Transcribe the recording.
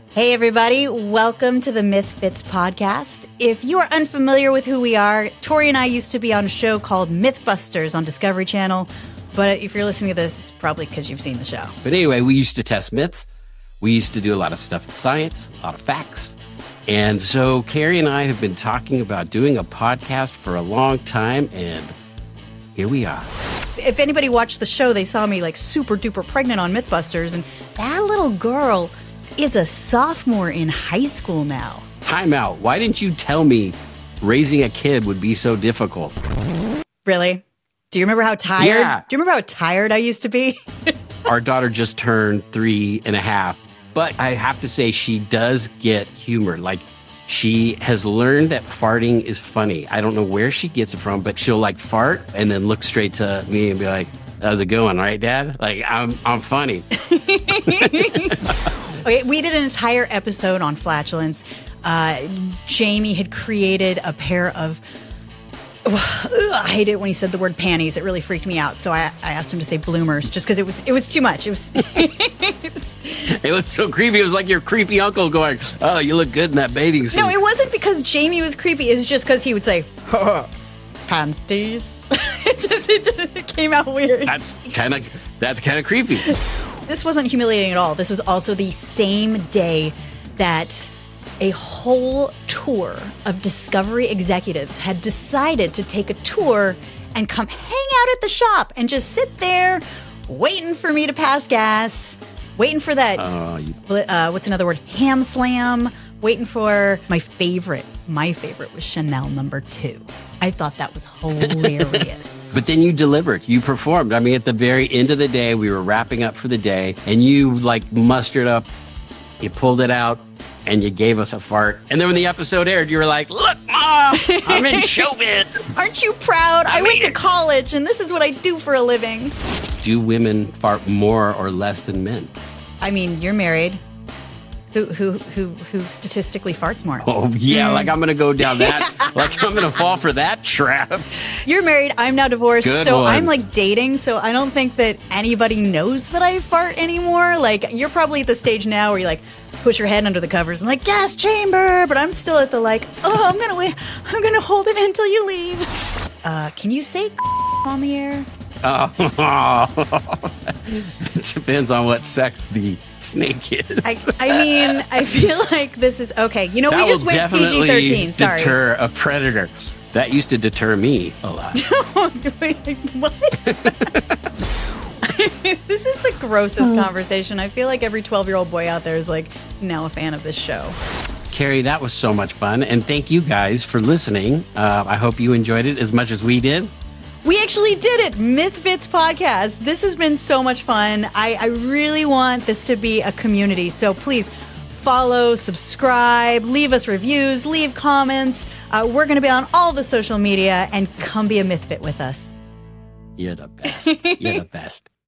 Hey, everybody. Welcome to the Mythfits podcast. If you are unfamiliar with who we are, Tori and I used to be on a show called Mythbusters on Discovery Channel. But if you're listening to this, it's probably because you've seen the show. But anyway, we used to test myths. We used to do a lot of stuff in science, a lot of facts. And so Carrie and I have been talking about doing a podcast for a long time, and here we are. If anybody watched the show, they saw me like super duper pregnant on Mythbusters, and that little girl is a sophomore in high school now. Time out. Why didn't you tell me raising a kid would be so difficult? Really? Do you remember how tired? Yeah. Do you remember how tired I used to be? Our daughter just turned 3.5, but I have to say she does get humor. Like, she has learned that farting is funny. I don't know where she gets it from, but she'll like fart and then look straight to me and be like, "How's it going, right, Dad? Like, I'm funny." Okay, we did an entire episode on flatulence. Jamie had created a pair of, I hate it when he said the word panties. It really freaked me out. So I asked him to say bloomers just because it was too much. It was It was so creepy. It was like your creepy uncle going, "Oh, you look good in that bathing suit." No, it wasn't because Jamie was creepy. It's just because he would say, panties. It came out weird. That's kind of creepy. This wasn't humiliating at all. This was also the same day that a whole tour of Discovery executives had decided to take a tour and come hang out at the shop and just sit there waiting for me to pass gas, waiting for that, what's another word, ham slam, waiting for my favorite was Chanel number 2. I thought that was hilarious. But then you delivered. You performed. I mean, at the very end of the day, we were wrapping up for the day, and you like mustered up, you pulled it out, and you gave us a fart. And then when the episode aired, you were like, "Look, Mom, I'm in showbiz." Aren't you proud? I went to college, and this is what I do for a living. Do women fart more or less than men? I mean, you're married. Who statistically farts more? Oh, yeah, like I'm going to go down that, like I'm going to fall for that trap. You're married, I'm now divorced, Good so one. I'm like dating, so I don't think that anybody knows that I fart anymore. Like, you're probably at the stage now where you like push your head under the covers and like, gas chamber, but I'm still at the like, oh, I'm going to hold it until you leave. Can you say on the air? Oh, it depends on what sex the snake is. I mean, I feel like this is okay. You know, that we just will went definitely PG-13. Sorry. deter a predator. That used to deter me a lot. Wait, what? This is the grossest conversation. I feel like every 12-year-old boy out there is like now a fan of this show. Carrie, that was so much fun. And thank you guys for listening. I hope you enjoyed it as much as we did. We actually did it. Mythfits podcast. This has been so much fun. I really want this to be a community. So please follow, subscribe, leave us reviews, leave comments. We're going to be on all the social media, and come be a Mythfit with us. You're the best. You're the best.